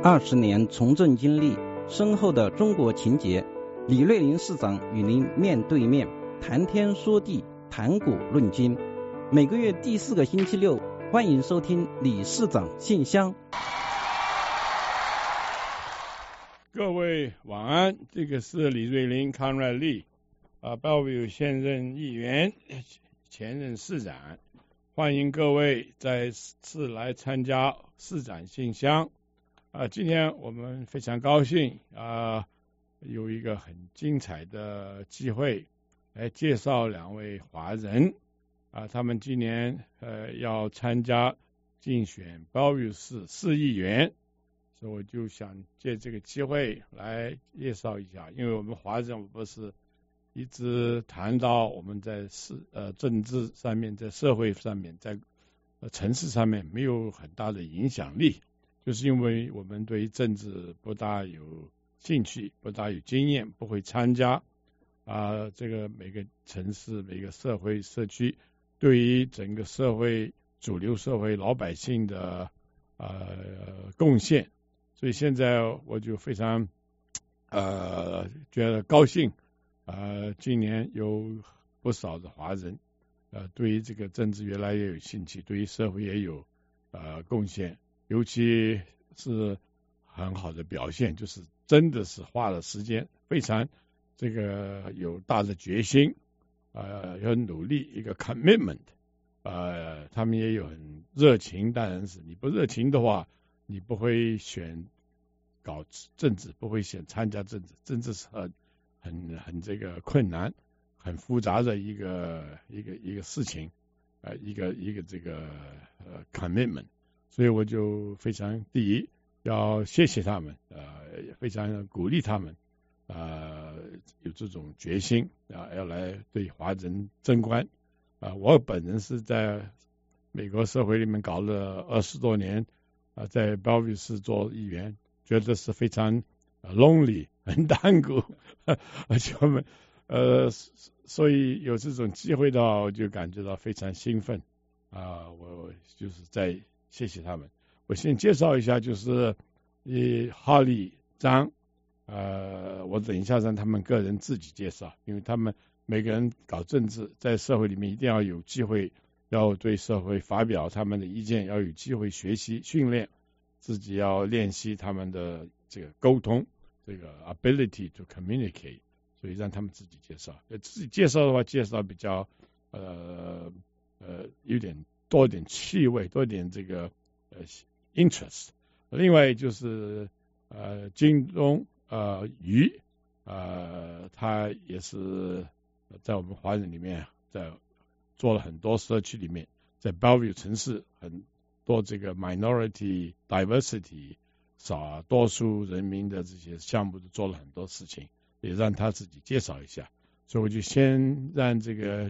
20年从政经历，深厚的中国情结，李瑞林市长与您面对面谈天说地，谈古论今。每个月第4个星期六，欢迎收听李市长信箱。 各位晚安，这个是李瑞林 Conrad Lee Bellevue 现任议员，前任市长，欢迎各位再次来参加市长信箱。今天我们非常高兴有一个很精彩的机会来介绍2位华人他们今年要参加竞选 Bellevue 市议员，所以我就想借这个机会来介绍一下，因为我们华人不是一直谈到我们在政治上面，在社会上面，在城市上面没有很大的影响力，就是因为我们对政治不大有兴趣，不大有经验，不会参加这个每个城市每个社会社区对于整个社会主流社会老百姓的贡献，所以现在我就非常觉得高兴今年有不少的华人对于这个政治越来越有兴趣，对于社会也有贡献，尤其是很好的表现，就是真的是花了时间，非常这个有大的决心要努力，一个 commitment 他们也有很热情，当然是你不热情的话你不会搞政治，不会参加政治，政治是很这个困难很复杂的一个事情一个这个commitment， 所以我就非常第一要谢谢他们非常鼓励他们有这种决心要来对华人争光我本人是在美国社会里面搞了20多年在 Bellevue 市做议员，觉得是非常lonely 很单孤而且我们所以有这种机会的话我就感觉到非常兴奋我就是在谢谢他们。我先介绍一下，就是哈利张我等一下让他们个人自己介绍，因为他们每个人搞政治在社会里面一定要有机会，要对社会发表他们的意见，要有机会学习训练自己，要练习他们的这个沟通，这个 ability to communicate， 所以让他们自己介绍。自己介绍的话，介绍比较有点多点气味，多点这个interest。另外就是金东瑜他也是在我们华人里面在做了很多社区里面，在 Bellevue 城市很多这个 minority diversity 少多数人民的这些项目都做了很多事情，也让他自己介绍一下。所以我就先让这个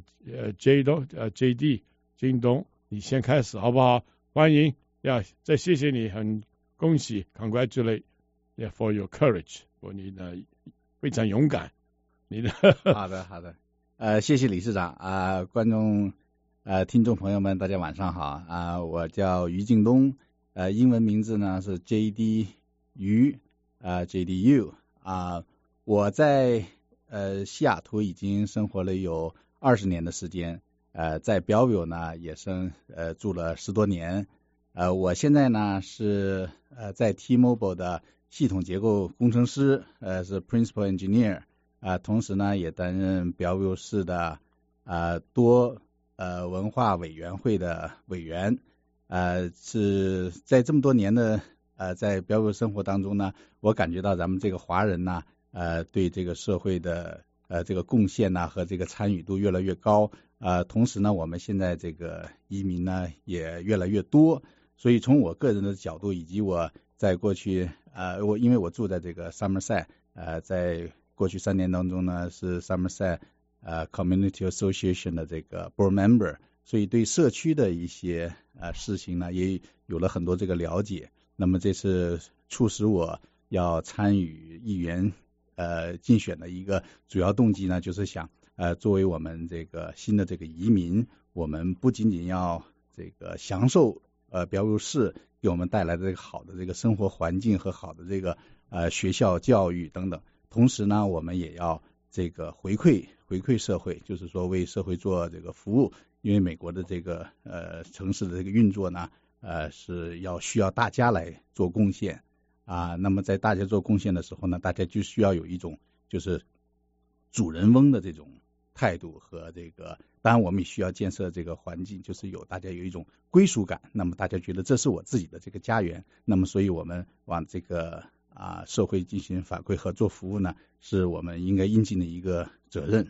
JD 金东你先开始好不好？欢迎再谢谢你，很恭喜 congratulate for your courage， 你的非常勇敢你的好的谢谢理事长观众听众朋友们大家晚上好我叫于敬东英文名字呢是 JD 于JDU 我在西雅图已经生活了有20年的时间在Bellevue呢也住了10多年我现在呢是在 T-Mobile 的系统结构工程师是 Principal Engineer同时呢也担任Bellevue市的多文化委员会的委员是在这么多年的在Bellevue生活当中呢，我感觉到咱们这个华人呢对这个社会的这个贡献呢和这个参与度越来越高同时呢我们现在这个移民呢也越来越多，所以从我个人的角度以及我在过去因为我住在这个 Somerset 在过去3年当中呢是 Somerset Community Association 的这个 board member， 所以对社区的一些事情呢也有了很多这个了解。那么这是促使我要参与议员竞选的一个主要动机呢，就是想作为我们这个新的这个移民，我们不仅仅要这个享受Bellevue市给我们带来的这个好的这个生活环境和好的这个学校教育等等。同时呢，我们也要这个回馈社会，就是说为社会做这个服务。因为美国的这个城市的这个运作呢，是需要大家来做贡献啊。那么在大家做贡献的时候呢，大家就需要有一种就是主人翁的这种态度和这个，当然我们也需要建设这个环境，就是大家有一种归属感。那么大家觉得这是我自己的这个家园，那么所以我们往这个社会进行反馈和做服务呢，是我们应该应尽的一个责任。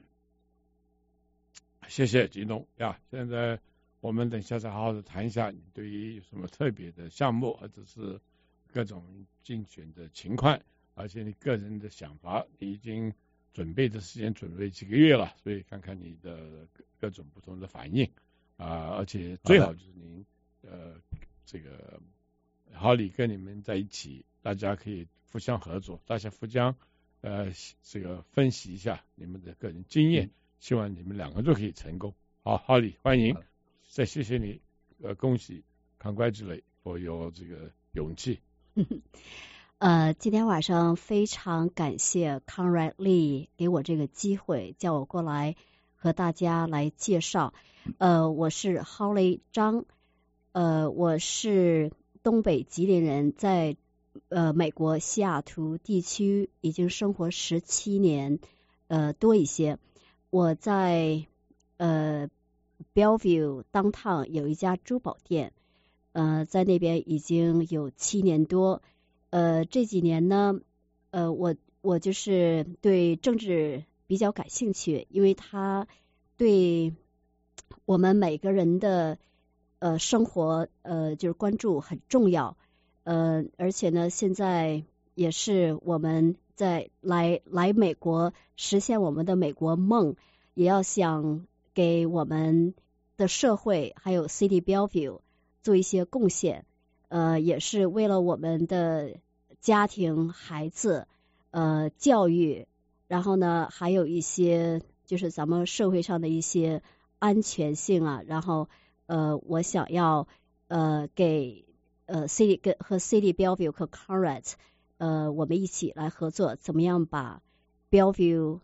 谢谢吉东呀。现在我们等一下再好好的谈一下你对于什么特别的项目或者是各种竞选的情况，而且你个人的想法，你已经准备的时间准备几个月了，所以看看你的各种不同的反应而且最好就是您这个好里跟你们在一起，大家可以互相合作，大家互相这个分析一下你们的个人经验。希望你们两个都可以成功。好，哈利，欢迎，再谢谢你，恭喜 ，congratulate for your 这个勇气。 今天晚上非常感谢 Conrad Lee 给我这个机会，叫我过来和大家来介绍。我是 Holly 张，我是东北吉林人，在美国西雅图地区已经生活17年多一些。我在Bellevue Downtown 有一家珠宝店，在那边已经有7年多。这几年呢，我就是对政治比较感兴趣，因为它对我们每个人的生活就是关注很重要。而且呢，现在也是我们在来美国实现我们的美国梦，也要想给我们的社会还有 City Bellevue 做一些贡献，也是为了我们的家庭、孩子教育，然后呢还有一些就是咱们社会上的一些安全性啊，然后我想要给City 和 City Bellevue 和 Conrad我们一起来合作，怎么样把 Bellevue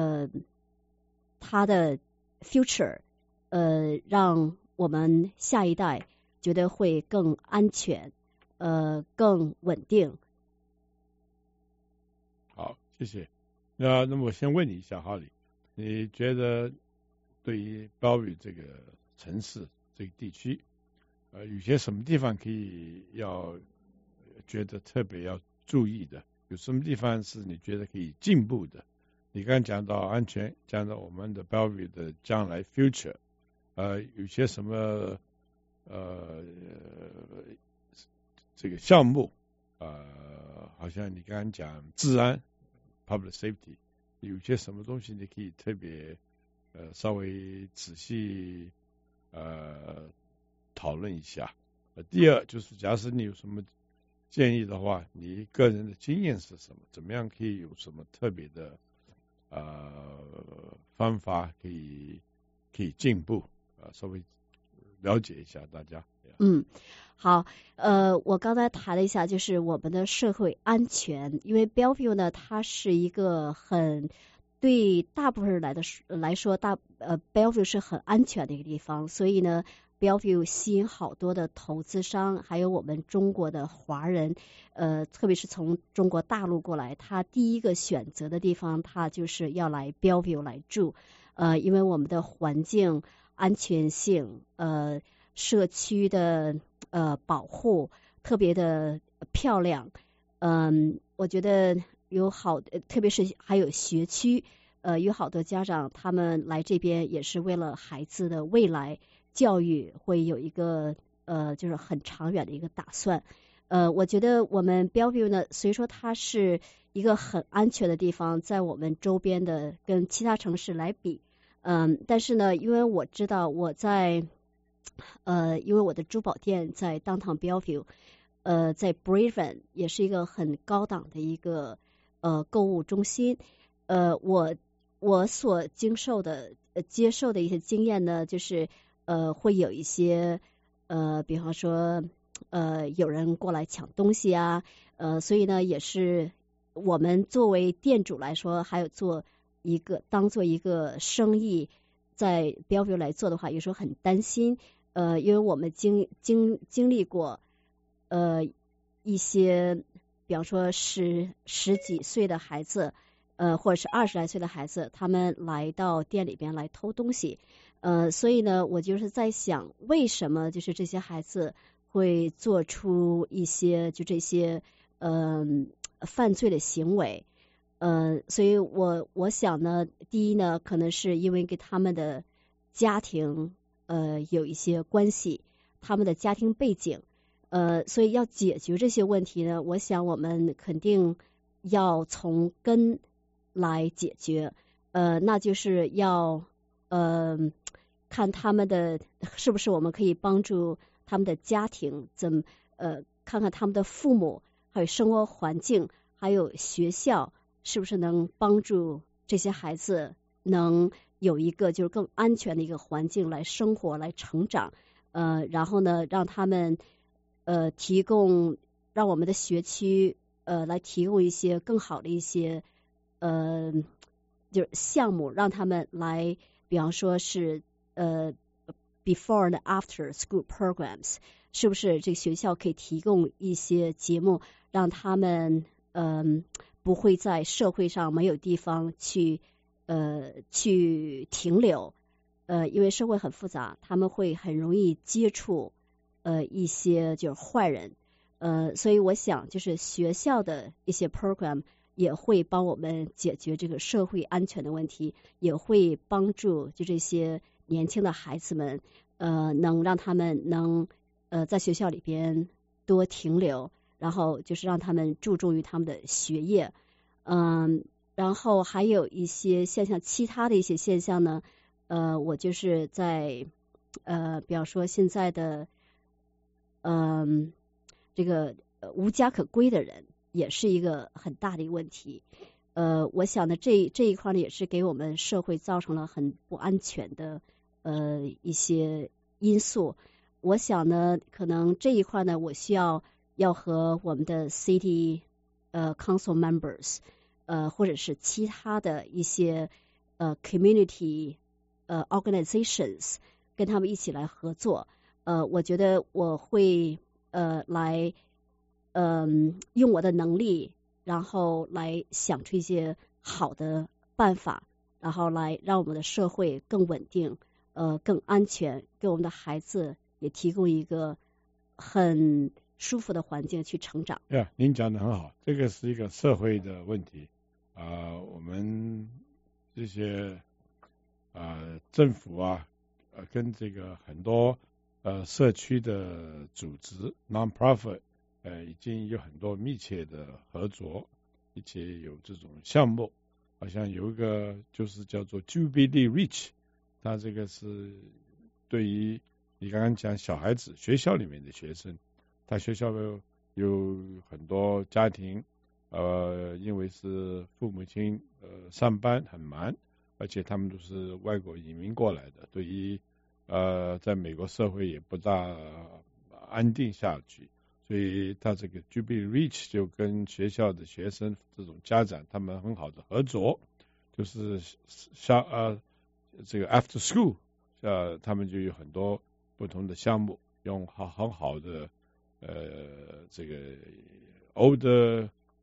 它的 future 让我们下一代觉得会更安全更稳定。 好，谢谢。那么我先问你一下，哈利，你觉得对于Bellevue这个城市这个地区有些什么地方可以觉得特别要注意的？有什么地方是你觉得可以进步的？你刚刚讲到安全，讲到我们的 Bellevue 的将来 future， 有些什么这个项目好像你刚刚讲治安 public safety， 有些什么东西你可以特别稍微仔细讨论一下。第二就是假使你有什么建议的话，你个人的经验是什么？怎么样可以有什么特别的方法可以进步稍微了解一下大家。 好，我刚才谈了一下，就是我们的社会安全，因为 Bellevue 呢，它是一个对大部分人来说Bellevue 是很安全的一个地方，所以呢 Bellevue 吸引好多的投资商，还有我们中国的华人，特别是从中国大陆过来，他第一个选择的地方，他就是要来 Bellevue 来住，因为我们的环境安全性，社区的保护特别的漂亮，我觉得特别是还有学区，有好多家长他们来这边也是为了孩子的未来教育，会有一个就是很长远的一个打算。我觉得我们 Bellevue 呢，虽说它是一个很安全的地方，在我们周边的跟其他城市来比，但是呢，因为我知道因为我的珠宝店在 Downtown Bellevue，在 Braven 也是一个很高档的一个购物中心，我所接受的一些经验呢，就是会有一些比方说有人过来抢东西啊，所以呢也是我们作为店主来说，还有当做一个生意在 Bellevue 来做的话，有时候很担心，因为我们经历过一些，比方说十几岁的孩子，或者是20来岁的孩子，他们来到店里边来偷东西，所以呢，我就是在想，为什么就是这些孩子会做出一些就这些犯罪的行为？所以我想呢，第一呢，可能是因为跟他们的家庭有一些关系，他们的家庭背景，所以要解决这些问题呢，我想我们肯定要从根来解决，那就是要看他们的是不是我们可以帮助他们的家庭，看看他们的父母，还有生活环境，还有学校，是不是能帮助这些孩子能有一个就是更安全的一个环境来生活、来成长，然后呢，让他们让我们的学区来提供一些更好的一些就是项目，让他们来，比方说是before and after school programs， 是不是这个学校可以提供一些节目，让他们不会在社会上没有地方去停留，因为社会很复杂，他们会很容易接触一些就是坏人，所以我想就是学校的一些 program 也会帮我们解决这个社会安全的问题，也会帮助就这些年轻的孩子们，能让他们能在学校里边多停留，然后就是让他们注重于他们的学业，然后还有一些现象，其他的一些现象呢，我就是在比方说现在的这个无家可归的人也是一个很大的一个问题，我想呢这一块呢也是给我们社会造成了很不安全的一些因素，我想呢可能这一块呢我需要和我们的 city council members或者是其他的一些community organizations 跟他们一起来合作，我觉得我会来用我的能力，然后来想出一些好的办法，然后来让我们的社会更稳定，更安全，给我们的孩子也提供一个很舒服的环境去成长。 您讲得很好，这个是一个社会的问题，我们这些政府啊，跟这个很多社区的组织 non-profit 已经有很多密切的合作，一起有这种项目，好像有一个就是叫做 Jubilee Reach， 它这个是对于你刚刚讲小孩子学校里面的学生，他学校有很多家庭因为是父母亲上班很忙，而且他们都是外国移民过来的，对于在美国社会也不大安定下去，所以他这个 Jubilee Reach 就跟学校的学生这种家长他们很好的合作，就是这个 after school 他们就有很多不同的项目，用很好的这个 older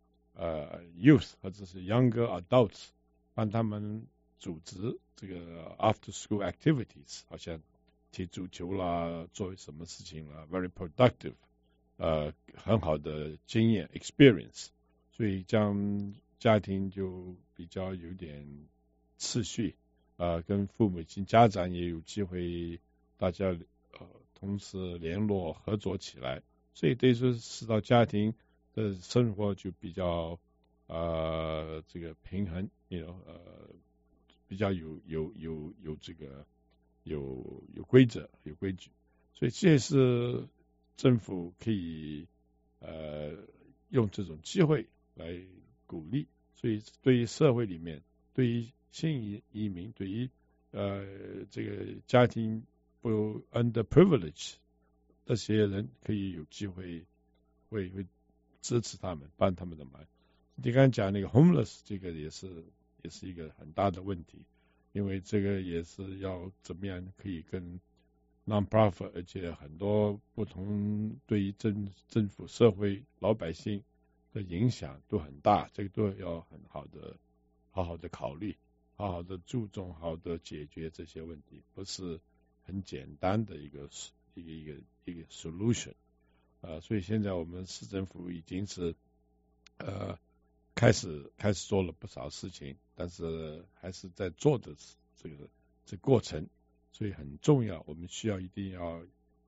youth 或者是 younger adults 帮他们组织这个 after school activities， 好像踢足球啦，做什么事情啦 very productive， 很好的经验 experience， 所以这样家庭就比较有点次序，跟父母亲家长也有机会大家同时联络合作起来，所以对于使到家庭的生活就比较这个平衡，比较有这个有规则有规矩，所以这是政府可以用这种机会来鼓励，所以对于社会里面，对于新移民，对于这个家庭不 underprivileged 这些人可以有机会会支持他们，帮他们的忙。你刚才讲那个 homeless 这个也是一个很大的问题，因为这个也是要怎么样可以跟 non-profit， 而且很多不同对于政府、社会、老百姓的影响都很大，这个都要好好的考虑，好好的注重，好好的解决这些问题，不是很简单的一个 solution。所以现在我们市政府已经是开始做了不少事情，但是还是在做的这过程，所以很重要。我们需要一定要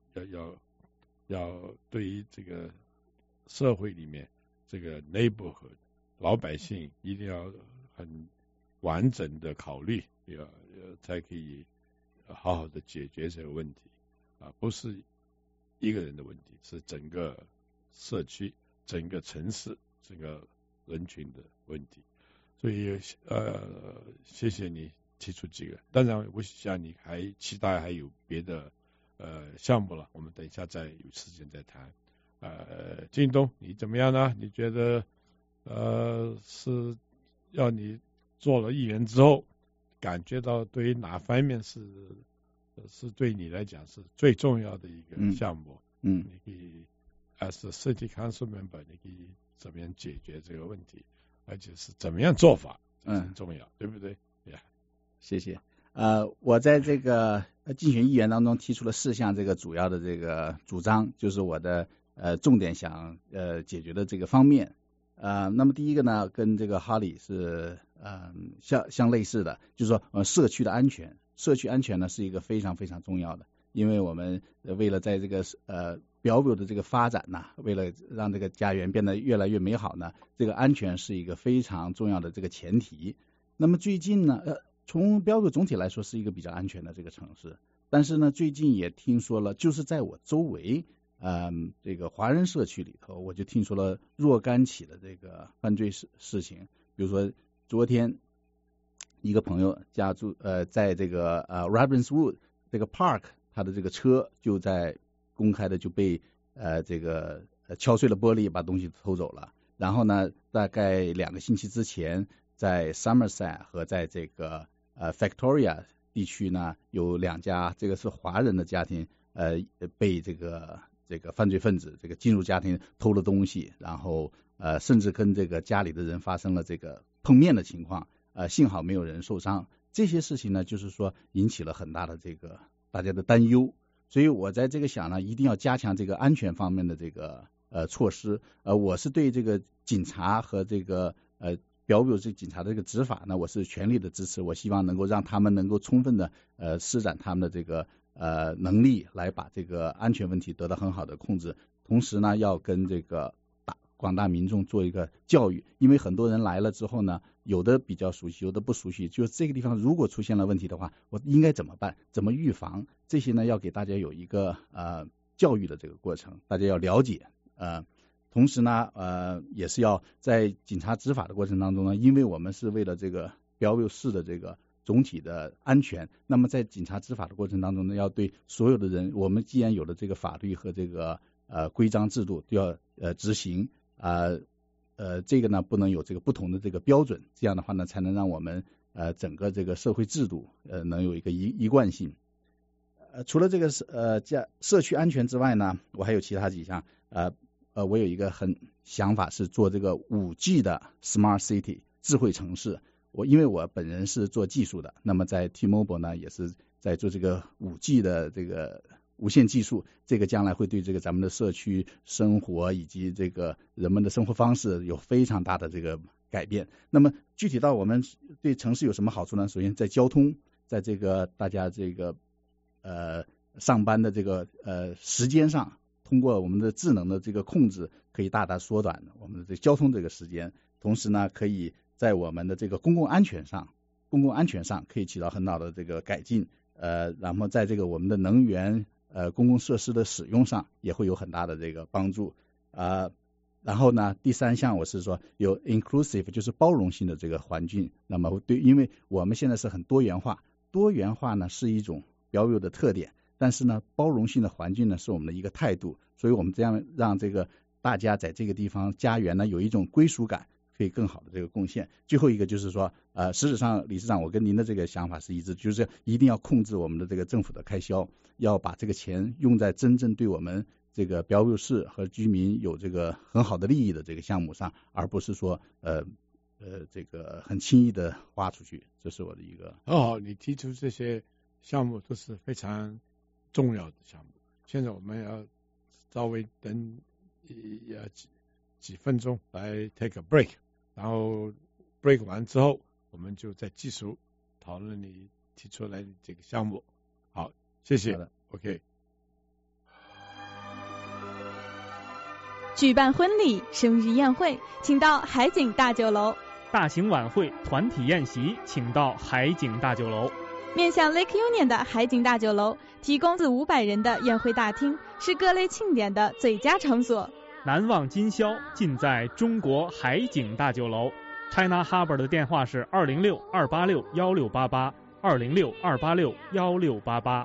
对于这个社会里面这个 neighborhood 老百姓一定要很完整的考虑，才可以好好的解决这个问题不是一个人的问题，是整个社区、整个城市、整个人群的问题。所以谢谢你提出几个，当然我想你还期待还有别的项目了，我们等一下再有时间再谈。京东你怎么样呢？你觉得是要你做了议员之后，感觉到对于哪方面是对你来讲是最重要的一个项目？你可以 as a city council member， 你可以怎么样解决这个问题，而且是怎么样做法，这很重要，对不对？ 谢谢。我在这个竞选议员当中提出了4项这个主要的这个主张，就是我的重点想解决的这个方面。那么第一个呢，跟这个哈里是相类似的，就是说社区的安全。社区安全呢是一个非常非常重要的，因为我们为了在这个Bellevue的这个发展呢，为了让这个家园变得越来越美好呢，这个安全是一个非常重要的这个前提。那么最近呢，从Bellevue总体来说是一个比较安全的这个城市，但是呢，最近也听说了，就是在我周围这个华人社区里头，我就听说了若干起的这个犯罪事情。比如说昨天一个朋友家住在这个Ravenswood 这个 Park， 他的这个车就在公开的就被这个敲碎了玻璃，把东西偷走了。然后呢，大概2个星期之前，在 Somerset 和在这个Victoria 地区呢，有2家这个是华人的家庭被这个犯罪分子这个进入家庭偷了东西，然后甚至跟这个家里的人发生了这个碰面的情况，幸好没有人受伤。这些事情呢，就是说引起了很大的这个大家的担忧，所以我在这个想呢，一定要加强这个安全方面的这个措施。我是对这个警察和这个Bellevue这警察的这个执法呢，我是全力的支持。我希望能够让他们能够充分的施展他们的这个能力，来把这个安全问题得到很好的控制。同时呢，要跟这个广大民众做一个教育，因为很多人来了之后呢，有的比较熟悉，有的不熟悉，就是这个地方如果出现了问题的话，我应该怎么办，怎么预防，这些呢要给大家有一个教育的这个过程，大家要了解。同时呢也是要在警察执法的过程当中呢，因为我们是为了这个Bellevue市的这个总体的安全，那么在警察执法的过程当中呢，要对所有的人，我们既然有了这个法律和这个规章制度，都要执行。这个呢不能有这个不同的这个标准，这样的话呢才能让我们整个这个社会制度能有一个一贯性。除了这个社区安全之外呢，我还有其他几项。我有一个想法是做这个5G 的 Smart City 智慧城市。因为我本人是做技术的，那么在 T-Mobile 呢也是在做这个5G 的这个无线技术，这个将来会对这个咱们的社区生活以及这个人们的生活方式有非常大的这个改变。那么具体到我们对城市有什么好处呢？首先在交通，在这个大家这个上班的这个时间上，通过我们的智能的这个控制，可以大大缩短我们的这个交通这个时间。同时呢，可以在我们的这个公共安全上可以起到很好的这个改进。然后在这个我们的能源公共设施的使用上也会有很大的这个帮助。然后呢，第3项我是说有 inclusive 就是包容性的这个环境。那么因为我们现在是很多元化呢是一种Bellevue的特点。 但是呢，包容性的环境呢是我们的一个态度，所以我们这样让这个大家在这个地方家园呢有一种归属感，可以更好的这个贡献。最后一个就是说，实质上理事长，我跟您的这个想法是一致，就是一定要控制我们的这个政府的开销，要把这个钱用在真正对我们这个Bellevue市和居民有这个很好的利益的这个项目上，而不是说这个很轻易的花出去。这是我的一个。 你提出这些项目都是非常重要的项目。现在我们要稍微等几分钟来 take a break， 然后 break 完之后，我们就再继续讨论你提出来的这个项目。好，谢谢。 好的 OK。 举办婚礼、生日宴会，请到海景大酒楼； 大型晚会、团体宴席，请到海景大酒楼。 面向 Lake Union 的海景大酒楼，提供400-500人的宴会大厅，是各类庆典的最佳场所。 难忘今宵，尽在中国海景大酒楼。China Harbor 的电话是206-286-1688，206-286-1688。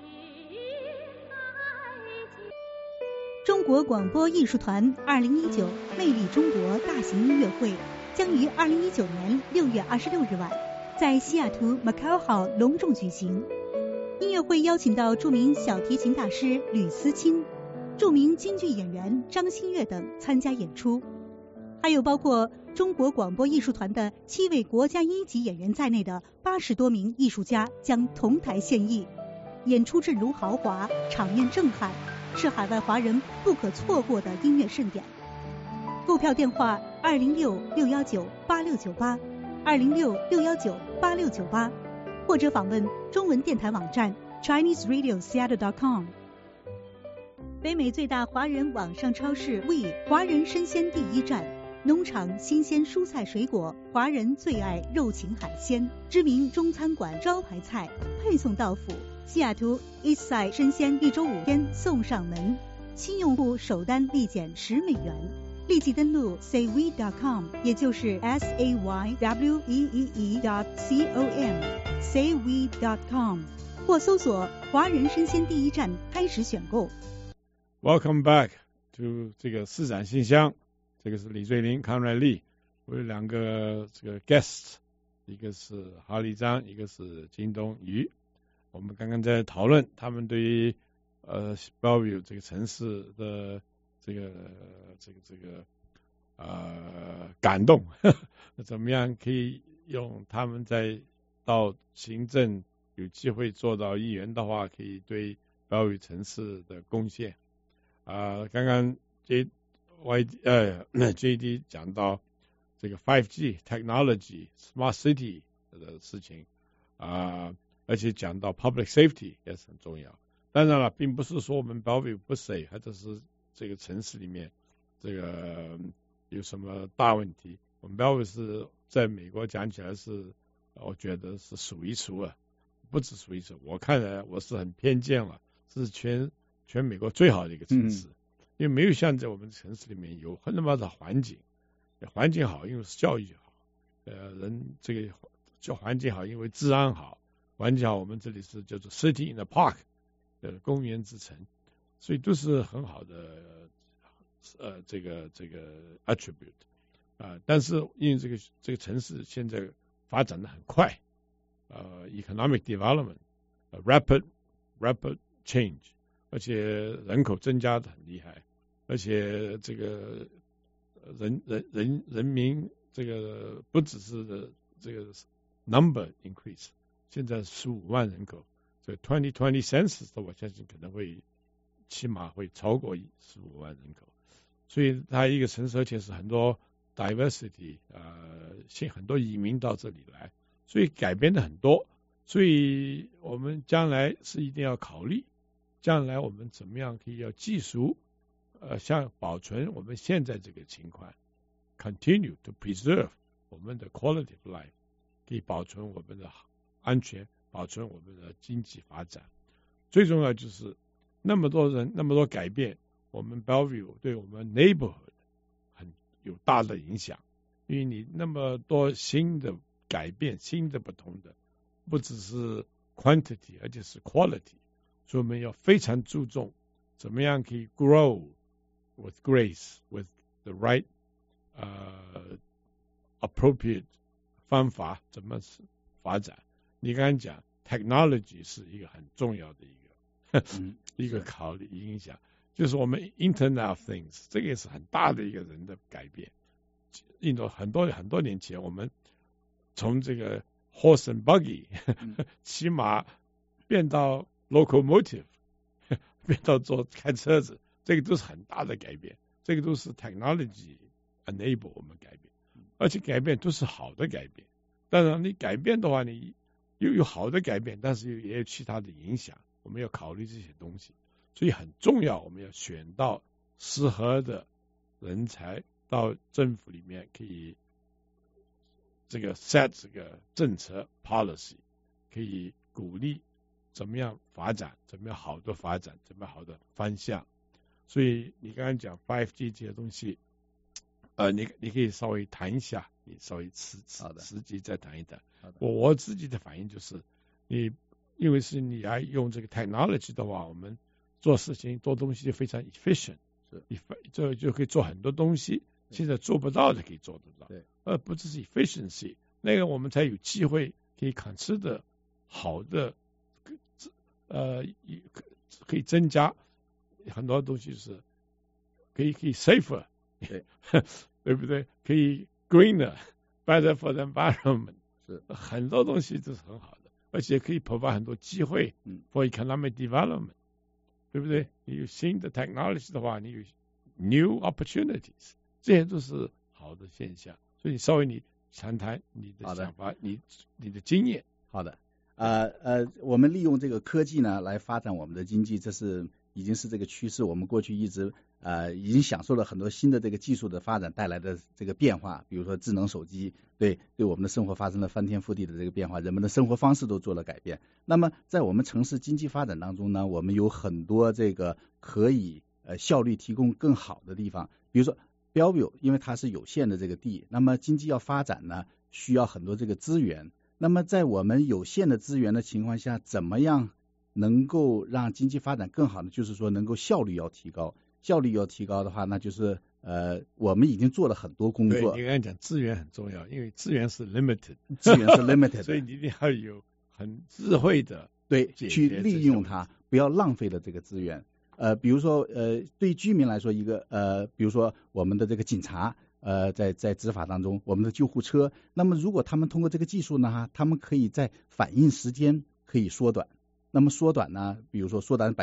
中国广播艺术团2019魅力中国大型音乐会将于2019年6月26日晚在西雅图 Macau Hall 隆重举行。音乐会邀请到著名小提琴大师吕思清、著名京剧演员张馨月等参加演出，还有包括中国广播艺术团的7位国家1级演员在内的80多名艺术家将同台献艺，演出阵容豪华，场面震撼，是海外华人不可错过的音乐盛典。购票电话206-619-8698，206-619-8698，或者访问中文电台网站 ChineseRadioSeattle.com。北美最大华人网上超市 We 华人生鲜第一站，农场新鲜蔬菜水果，华人最爱肉禽海鲜，知名中餐馆招牌菜配送到府。西雅图 Eastside 生鲜1周5天送上门，新用户首单立减$10，立即登录 saywe.com， 也就是 SAYWEEE.com saywe.com， 或搜索华人生鲜第一站开始选购。 Welcome back to 这个市长信箱，这个是李瑞麟、康瑞丽，我有2个这个 guests， 一个是哈立章，一个是金东瑜。我们刚刚在讨论他们对于Bellevue 这个城市的这个感动，怎么样可以用他们在到行政有机会做到议员的话，可以对Bellevue城市的贡献。刚刚JD 讲到这个 5G technology smart city 的事情而且讲到 public safety 也是很重要。当然了，并不是说我们Bellevue不 safe， 或者是这个城市里面这个有什么大问题。我们Bellevue是在美国讲起来是，我觉得是数一数二，不止数一数。我看来我是很偏见了，是全美国最好的一个城市，因为没有像在我们城市里面有那么的环境好，因为是教育好，人这个叫环境好，因为治安好。环境好，我们这里是叫做 City in the Park， 公园之城，所以都是很好的这个 attribute 但是因为这个城市现在发展的很快economic development rapid change， 而且人口增加的很厉害，而且这个人民这个不只是这个 number increase。现在15万人口，所以2020 census 的我相信可能会起码会超过15万人口，所以它一个城市而且是很多 diversity， 很多移民到这里来，所以改变的很多，所以我们将来是一定要考虑，将来我们怎么样可以要技术像保存我们现在这个情况 ，continue to preserve 我们的 quality of life， 可以保存我们的安全，保存我们的经济发展。最重要就是那么多人，那么多改变，我们 Bellevue 对我们 neighborhood 很有大的影响。因为你那么多新的改变，新的不同的，不只是 quantity， 而且是 quality。 所以我们要非常注重怎么样可以 grow with grace with the right appropriate 方法怎么发展。你刚才讲 technology 是一个很重要的一个考虑影响，就是我们 Internet of Things 这个也是很大的一个人的改变。很多年前我们从这个 horse and buggy 骑马变到 locomotive 变到开车子，这个都是很大的改变，这个都是 technology enable 我们改变，而且改变都是好的改变。当然你改变的话，你又有好的改变，但是也有其他的影响，我们要考虑这些东西。所以很重要，我们要选到适合的人才到政府里面，可以这个 set 这个政策 policy， 可以鼓励怎么样发展，怎么样好的发展，怎么样好的方向。所以你刚刚讲 5G 这些东西，你可以稍微谈一下，你稍微实际再谈一谈。我自己的反应就是，因为是你要用这个 technology 的话，我们做事情做东西就非常 efficient， 就可以做很多东西，现在做不到的可以做得到，而不只是 efficiency， 那个我们才有机会可以consider好的，可以增加很多东西，是可以 safer， 对不对？可以 greener better for the environment， 是很多东西都是很好的，而且可以 provide 很多机会for economic development， 对不对？你有新的 technology 的话，你有 new opportunities， 这些都是好的现象。所以稍微你谈谈你的想法，你的经验。 好的，我们利用这个科技呢来发展我们的经济，这是已经是这个趋势。我们过去一直已经享受了很多新的这个技术的发展带来的这个变化，比如说智能手机，对我们的生活发生了翻天覆地的这个变化，人们的生活方式都做了改变。那么在我们城市经济发展当中呢，我们有很多这个可以效率提供更好的地方，比如说Bellevue，因为它是有限的这个地，那么经济要发展呢，需要很多这个资源。那么在我们有限的资源的情况下，怎么样能够让经济发展更好呢？就是说能够效率要提高。效率要提高的话，那就是我们已经做了很多工作。 对，你刚才讲资源很重要，因为资源是 limited， 所以你一定要有很智慧的去利用它，不要浪费了这个资源。比如说对居民来说，比如说我们的这个警察在执法当中，我们的救护车，那么如果他们通过这个技术呢，他们可以在反应时间可以缩短，那么缩短呢，比如说缩短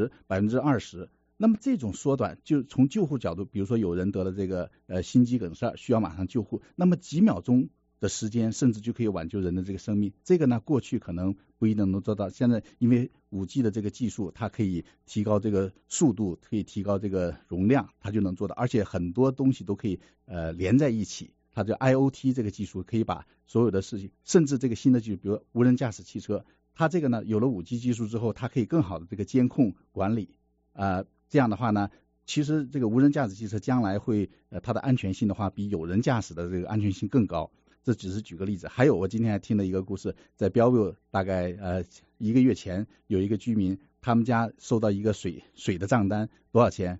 10%、20%，那么这种缩短就从救护角度，比如说有人得了这个心肌梗塞需要马上救护，那么几秒钟的时间甚至就可以挽救人的这个生命。这个呢过去可能不一定能做到，现在因为 5G 的这个技术，它可以提高这个速度，可以提高这个容量，它就能做到，而且很多东西都可以连在一起。它叫 IoT 这个技术可以把所有的事情，甚至这个新的技术，比如无人驾驶汽车，它这个呢有了 5G 技术之后，它可以更好的这个监控管理这样的话呢，其实这个无人驾驶汽车将来会它的安全性的话，比有人驾驶的这个安全性更高。这只是举个例子。还有我今天还听了一个故事，在Bellevue大概1个月前，有一个居民他们家收到一个水的账单，多少钱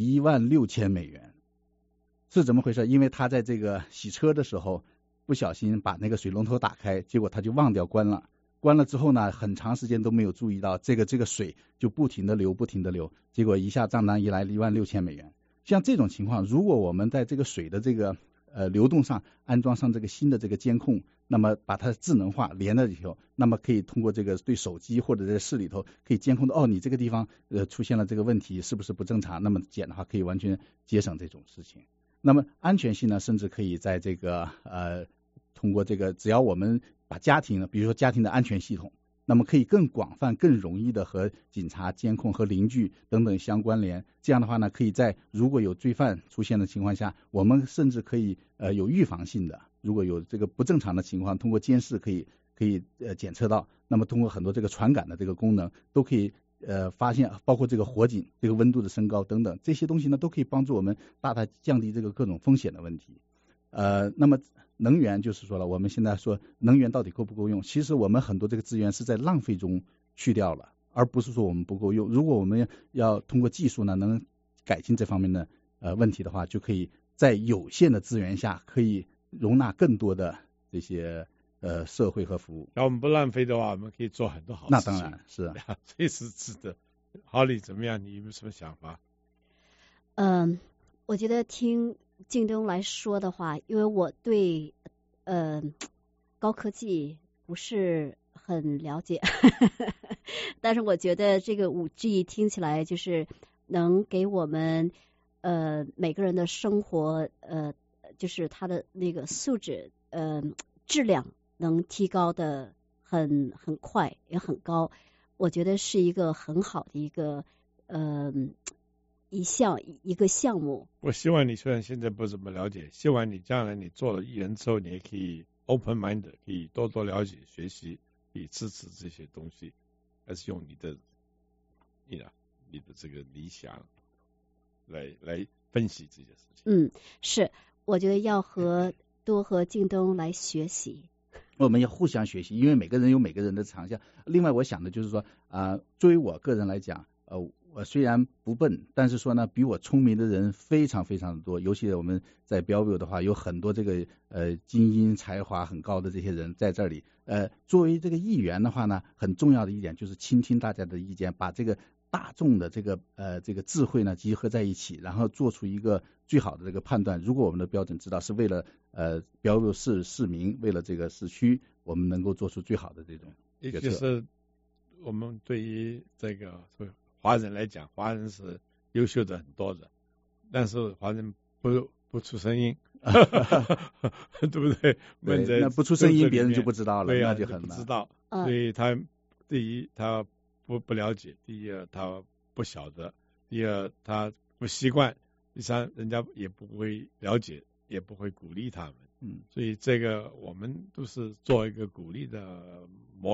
？$16,000。是怎么回事？因为他在这个洗车的时候不小心把那个水龙头打开，结果他就忘掉关了。关了之后呢，很长时间都没有注意到这个水就不停的流，结果一下账单一来$16,000。像这种情况，如果我们在这个水的这个流动上安装上这个新的这个监控，那么把它智能化连在里头，那么可以通过这个对手机或者在市里头可以监控到，你这个地方出现了这个问题是不是不正常，那么检的话可以完全节省这种事情。那么安全性呢，甚至可以在这个通过这个，只要我们把家庭，比如说家庭的安全系统，那么可以更广泛、更容易的和警察、监控和邻居等等相关联。这样的话呢，可以在如果有罪犯出现的情况下，我们甚至可以有预防性的，如果有这个不正常的情况，通过监视可以检测到。那么通过很多这个传感的这个功能，都可以发现，包括这个火警、这个温度的升高等等，这些东西呢都可以帮助我们大大降低这个各种风险的问题。那么能源就是说了，我们现在说能源到底够不够用？其实我们很多这个资源是在浪费中去掉了而不是说我们不够用。如果我们要通过技术呢，能改进这方面的问题的话，就可以在有限的资源下，可以容纳更多的这些社会和服务。 要我们不浪费的话，我们可以做很多好事情。 那当然是， 这是值得。Holly 怎么样？你有什么想法？ 我觉得听靳东来说的话，因为我对高科技不是很了解，但是我觉得这个5G 听起来就是能给我们每个人的生活就是他的那个素质质量能提高的很快也很高，我觉得是一个很好的一个一个项目。 我希望你虽然现在不怎么了解，希望你将来你做了艺人之后，你也可以 open mind， 可以多多了解学习，可以支持这些东西，还是用你的这个理想来分析这些事情。 是，我觉得要多和靳东来学习。 我们要互相学习，因为每个人有每个人的长项。另外我想的就是说作为我个人来讲，我虽然不笨，但是说呢，比我聪明的人非常非常的多。尤其我们在Bellevue的话，有很多这个精英才华很高的这些人在这里。作为这个议员的话呢，很重要的一点就是倾听大家的意见，把这个大众的这个智慧呢集合在一起，然后做出一个最好的这个判断。如果我们的标准知道是为了Bellevue市民，为了这个市区，我们能够做出最好的这种决策。 就是我们对于这个华人来讲，华人是优秀的很多的，但是华人不出声音，对不对？ 对，那不出声音，别人就不知道了，那就很难。 不知道，所以他第一他不了解，第一他不晓得，第二他不习惯，第三人家也不会了解，也不会鼓励他们。所以这个我们都是做一个鼓励的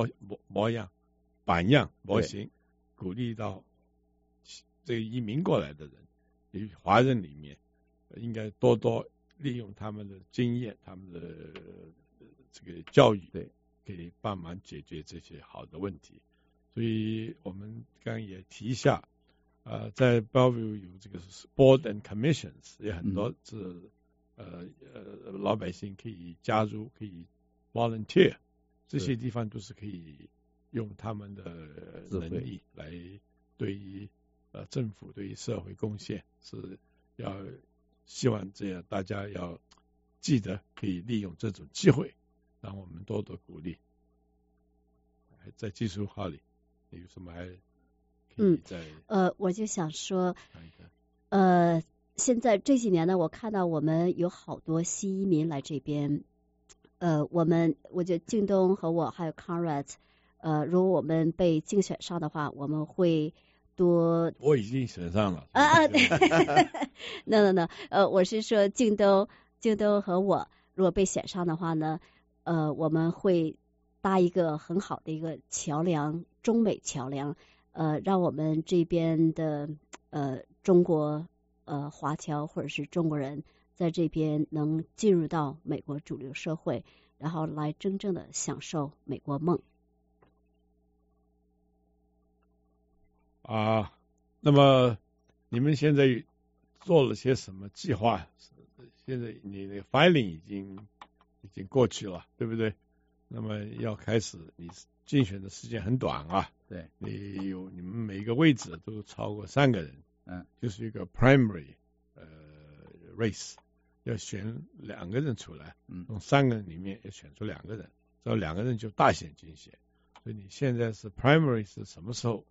榜样模型，鼓励到这个移民过来的人，与华人里面应该多多利用他们的经验，他们的这个教育， 对， 可以帮忙解决这些好的问题。所以我们刚刚也提一下，在 Bellevue 有这个 Board and Commissions， 也很多是老百姓可以加入，可以 volunteer， 这些地方都是可以用他们的能力来对于政府对于社会贡献，是要希望这样大家要记得可以利用这种机会，让我们多多鼓励。在技术号里有什么还可以再我就想说现在这几年呢，我看到我们有好多新移民来这边，我觉得靳东和我还有 Conrad， 如果我们被竞选上的话，我们会多。 我已经选上了 no， 我是说靳东和我如果被选上的话呢，我们会搭一个很好的一个桥梁，中美桥梁，让我们这边的中国华侨或者是中国人在这边能进入到美国主流社会，然后来真正的享受美国梦。 那么你们现在做了些什么计划？现在你的 filing 已经过去了，对不对？那么要开始，你竞选的时间很短啊。 对， 你们每一个位置都超过3个人，就是一个 primary race， 要选2个人出来，从3个人里面要选出2个人，这2个人就大选竞选。所以你现在是 primary 是什么时候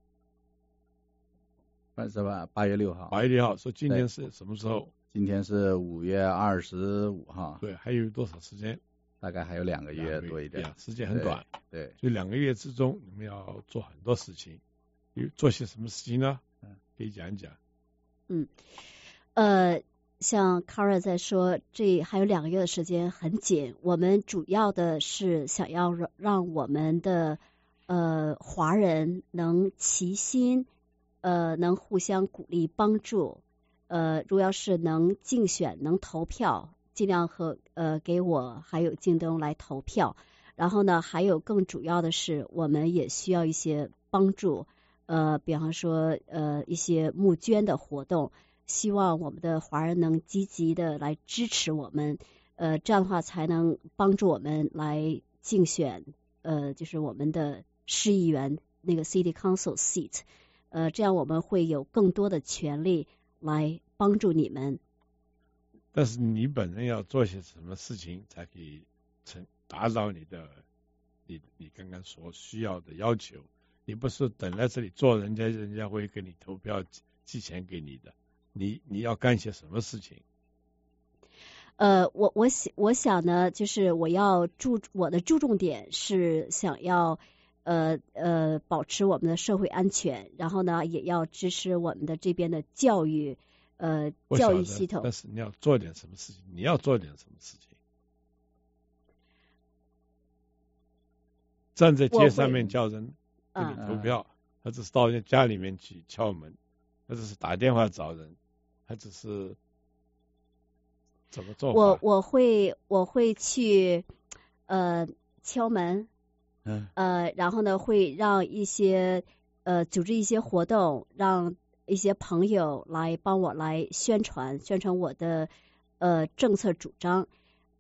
？是吧？8月6号。 8月6号，说今天是什么时候？ 今天是5月25号。 对，还有多少时间？ 大概还有2个月多一点， 时间很短。 对， 所以2个月之中，你们要做很多事情。做些什么事情呢？可以讲一讲。 像 Cara 在说，这还有2个月的时间很紧。我们主要的是想要让我们的华人能齐心，能互相鼓励帮助。如要是能竞选能投票，尽量给我还有靳东来投票。然后呢，还有更主要的是，我们也需要一些帮助， 比方说一些募捐的活动，希望我们的华人能积极的来支持我们，这样的话才能帮助我们来竞选就是我们的市议员那个 City Council seat，这样我们会有更多的权利来帮助你们。 但是你本人要做些什么事情才可以达到你刚刚所需要的要求？你不是等在这里做，人家会给你投票寄钱给你的。你要干些什么事情？ 我想呢，就是我的注重点是想要保持我们的社会安全，然后呢也要支持我们的这边的教育教育系统。 但是你要做点什么事情？你要做点什么事情？站在街上面叫人给你投票，或者是到家里面去敲门，或者是打电话找人，或者是怎么做法？ 我会去敲门，然后呢会让一些组织一些活动，让一些朋友来帮我来宣传我的政策主张。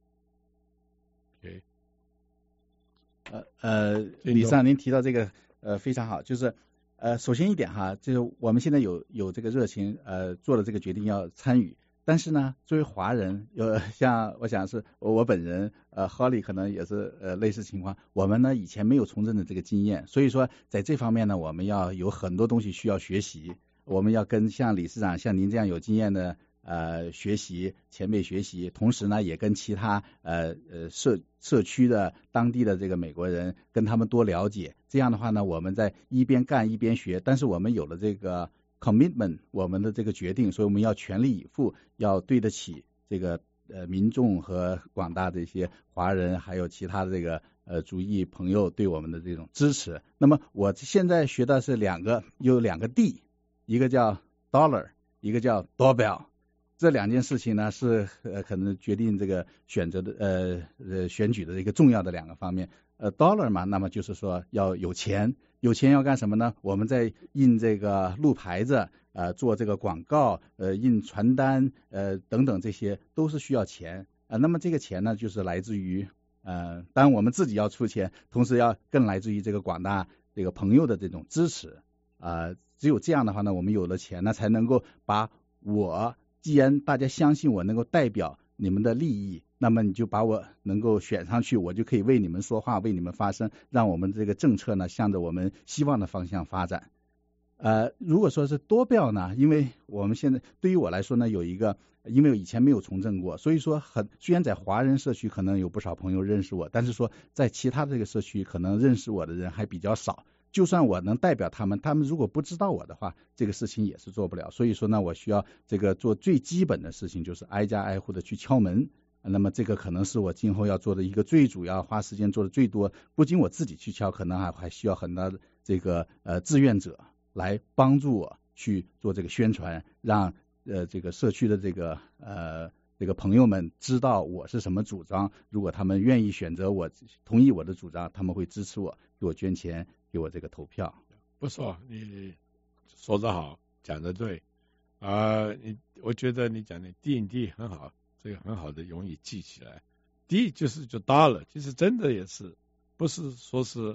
李市长您提到这个非常好，就是首先一点哈，就是我们现在有这个热情做了这个决定要参与，但是呢作为华人像我想是我本人Holly 可能也是类似情况，我们呢以前没有从政的这个经验，所以说在这方面呢我们要有很多东西需要学习，我们要跟像李市长像您这样有经验的学习前辈学习，同时呢也跟其他社区的当地的这个美国人跟他们多了解，这样的话呢我们在一边干一边学，但是我们有了这个 commitment 我们的这个决定，所以我们要全力以赴，要对得起这个民众和广大的一些华人还有其他的这个族裔朋友对我们的这种支持。那么我现在学的是有两个 D， 一个叫 dollar， 一个叫 doorbell，这两件事情呢是可能决定这个选择的选举的一个重要的两个方面。dollar 嘛，那么就是说要有钱要干什么呢？我们在印这个路牌子做这个广告印传单等等，这些都是需要钱那么这个钱呢就是来自于当然我们自己要出钱，同时要更来自于这个广大这个朋友的这种支持只有这样的话呢，我们有了钱呢才能够把既然大家相信我能够代表你们的利益，那么你就把我能够选上去，我就可以为你们说话，为你们发声，让我们这个政策呢向着我们希望的方向发展。如果说是多票呢，因为我们现在对于我来说呢，因为我以前没有从政过，所以说虽然在华人社区可能有不少朋友认识我，但是说在其他这个社区可能认识我的人还比较少。就算我能代表他们如果不知道我的话，这个事情也是做不了。所以说呢，我需要这个做最基本的事情，就是挨家挨户的去敲门。那么这个可能是我今后要做的一个最主要花时间做的最多，不仅我自己去敲，可能还需要很多的这个志愿者来帮助我去做这个宣传，让这个社区的这个朋友们知道我是什么主张。如果他们愿意选择我，同意我的主张，他们会支持我，给我捐钱，给我这个投票。 不错，你说得好，讲得对我觉得你讲的 D&D 很好，这个很好的容易记起来。D 就 dollar， 其实真的也是不是说是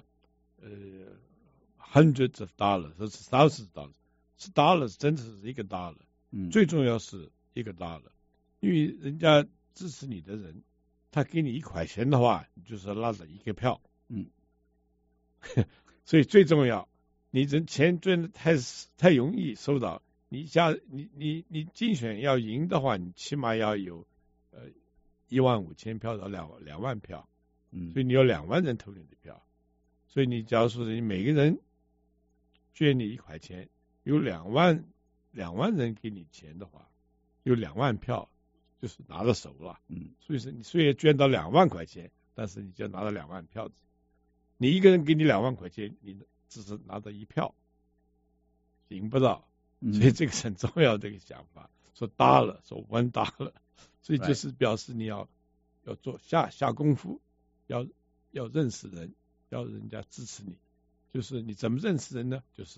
hundreds of dollars， 说是 thousands of dollars， 是 dollars， 真的是一个 dollar，最重要是一个 dollar， 因为人家支持你的人，他给你1块钱的话，你就是拉着1个票，所以最重要，你人钱赚的太容易收到，你竞选要赢的话，你起码要有15000票到2万票，所以你有2万人投你的票，所以你假如说你每个人捐你1块钱，有2万人给你钱的话，有2万票就是拿到手了，所以说你虽然捐到2万块钱，但是你就拿到2万票子。你一个人给你2万块钱，你只是拿到1票，赢不到，所以这个很重要的一个想法。说dollar，说1dollar，所以就是表示你要做下功夫，要认识人，要人家支持你。就是你怎么认识人呢？就是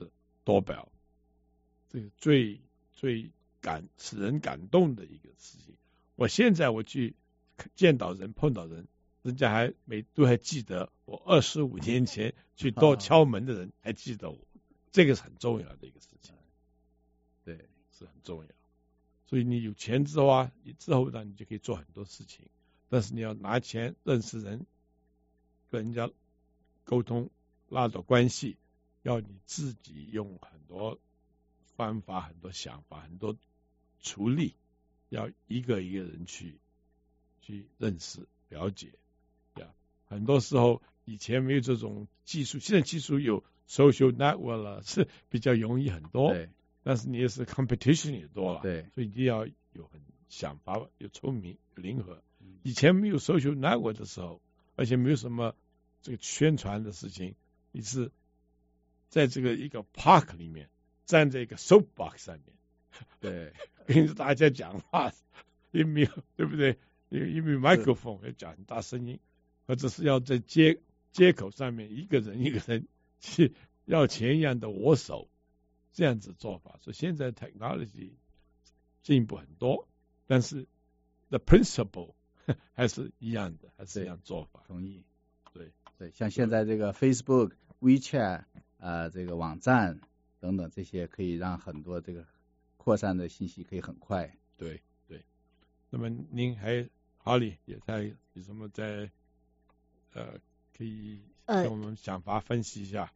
doorbell， 这个最使人感动的一个事情。我现在我去见到人碰到人，人家都还记得我25年前去多敲门的人还记得我，这个是很重要的一个事情。 对， 是很重要。所以你有钱之后呢，你就可以做很多事情。但是你要拿钱认识人，跟人家沟通，拉到关系，要你自己用很多方法、很多想法、很多处理，要一个一个人去认识、了解。很多时候以前没有这种技术，现在技术有 social network 了，是比较容易很多。 对， 但是你也是 competition 也多了， 对， 所以一定要有想法，有聪明，有灵活。以前没有 social network 的时候，而且没有什么这个宣传的事情，你是在这个一个 park 里面，站在一个 soapbox 上面， 对， 跟大家讲话，也没有，对不对？因为 microphone 要讲很大声音，或者是要在街口上面一个人去要钱一样的握手，这样子做法。所以现在 technology 进步很多，但是 the principle 还是一样的，还是一样做法。 同意。 对， 像现在这个 Facebook、WeChat 这个网站等等，这些可以让很多这个扩散的信息可以很快。 对。那么您哈利也有什么在可以跟我们想法分析一下？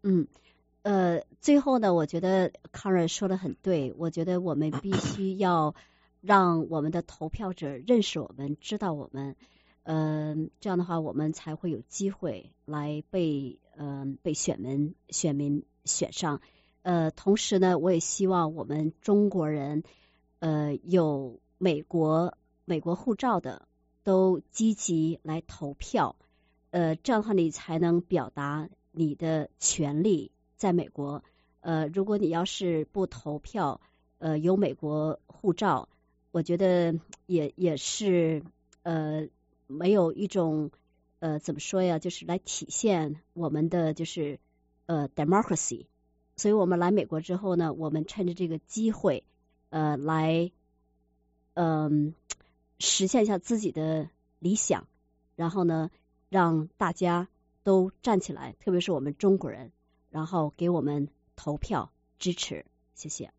最后呢，我觉得康瑞说的很对，我觉得我们必须要让我们的投票者认识我们，知道我们，这样的话我们才会有机会来被选民选上。同时呢，我也希望我们中国人，有美国护照的都积极来投票，这样的话你才能表达你的权利。在美国，如果你要是不投票，有美国护照，我觉得也是没有一种怎么说呀，就是来体现我们的就是democracy。所以我们来美国之后呢，我们趁着这个机会来实现一下自己的理想，然后呢让大家都站起来，特别是我们中国人，然后给我们投票支持。谢谢。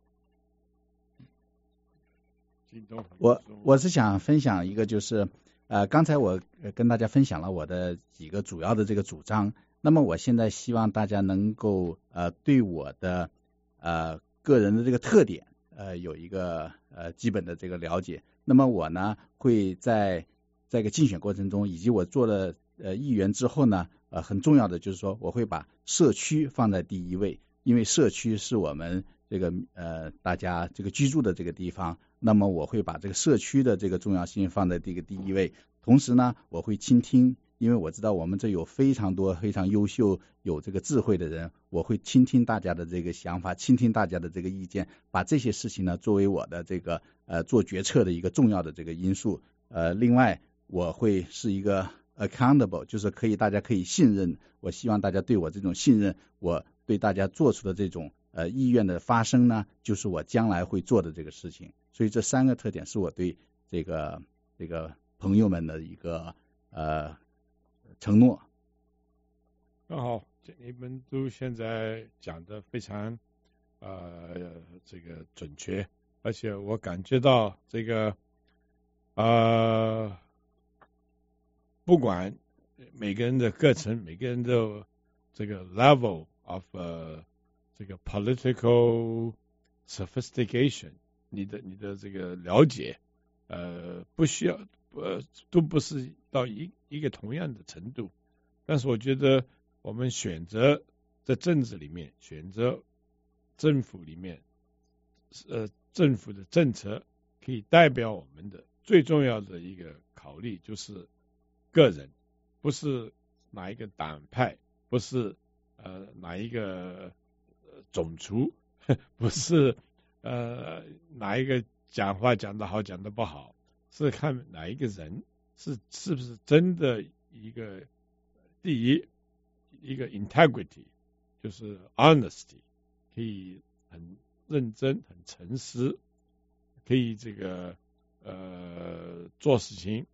我是想分享一个，就是刚才我跟大家分享了我的几个主要的这个主张，那么我现在希望大家能够对我的个人的这个特点有一个基本的这个了解。那么我呢会在这个竞选过程中，以及我做了议员之后呢，很重要的就是说我会把社区放在第一位，因为社区是我们这个大家这个居住的这个地方，那么我会把这个社区的这个重要性放在这个第一位。同时呢，我会倾听，因为我知道我们这有非常多非常优秀有这个智慧的人，我会倾听大家的这个想法，倾听大家的这个意见，把这些事情呢作为我的这个做决策的一个重要的这个因素。另外我会是一个 accountable， 就是大家可以信任，我希望大家对我这种信任，我对大家做出的这种意愿的发生呢，就是我将来会做的这个事情。所以这三个特点是我对这个朋友们的一个承诺。 好，你们都现在讲的非常这个准确，而且我感觉到这个不管每个人的课程，每个人的这个 level of 这个 political sophistication， 你的这个了解不需要都不是到一个同样的程度，但是我觉得我们选择在政治里面，选择政府里面政府的政策可以代表我们的最重要的一个考虑就是个人，不是哪一个党派，不是哪一个种族，不是哪一个讲话讲得好讲得不好，是看哪一个人是不是真的第一个 integrity， 就是 honesty， 可以很认真、很诚实，可以这个做事情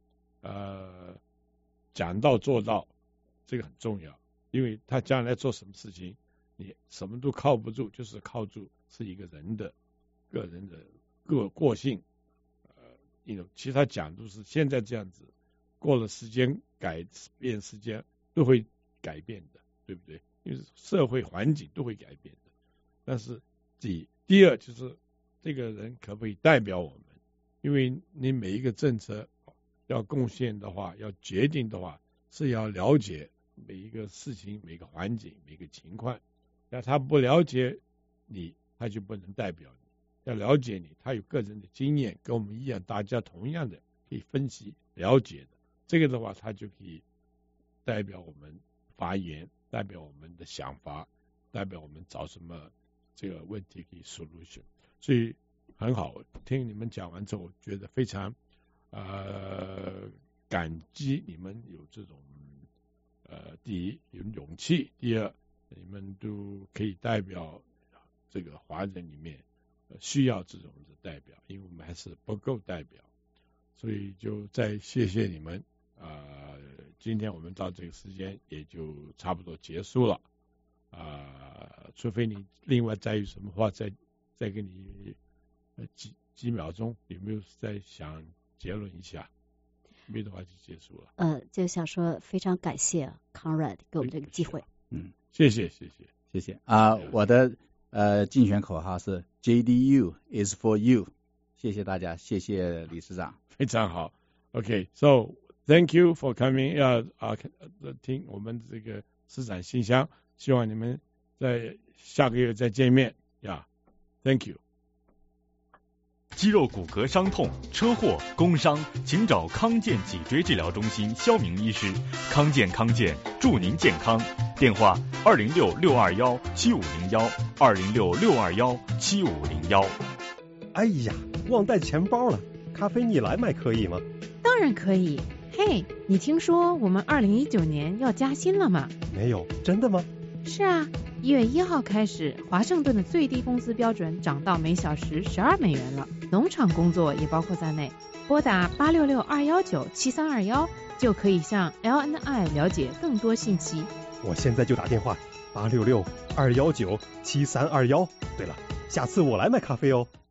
讲到做到，这个很重要。因为他将来做什么事情，你什么都靠不住，就是靠住是一个人的个人的个性。其他讲都是现在这样子，过了时间改变时间都会改变的，对不对？因为社会环境都会改变的。但是第二就是这个人可不可以代表我们？因为你每一个政策要贡献的话，要决定的话，是要了解每一个事情、每个环境、每个情况。那他不了解你，他就不能代表你。要了解你，他有个人的经验，跟我们一样，大家同样的可以分析了解的。这个的话，他就可以代表我们发言，代表我们的想法，代表我们找什么这个问题可以 solution。所以很好，听你们讲完之后，觉得非常感激你们有这种第一有勇气，第二你们都可以代表这个华人里面需要这种的代表，因为我们还是不够代表，所以就再谢谢你们。今天我们到这个时间也就差不多结束了。除非你另外再有什么话，再给你几秒钟，有没有再想结论一下？没的话就结束了。 就想说非常感谢 Conrad 给我们这个机会。 谢谢。 我的竞选口号是 JDU is for you。谢谢大家，谢谢理事长， 非常好。OK，so thank you for coming。听我们这个市长信箱，希望你们在下个月再见面。Thank you。 肌肉骨骼伤痛、车祸、工伤，请找康健脊椎治疗中心肖明医师。康健，祝您健康。电话206-621-7501，206-621-7501。 哎呀，忘带钱包了，咖啡你来买可以吗？ 当然可以。嘿，你听说我们2019年要加薪了吗？ 没有，真的吗？ 是啊，1月1号开始，华盛顿的最低工资标准涨到每小时12美元了，农场工作也包括在内。拨打866-219-7321就可以向 LNI 了解更多信息。 我现在就打电话，866-219-7321。对了，下次我来买咖啡哦。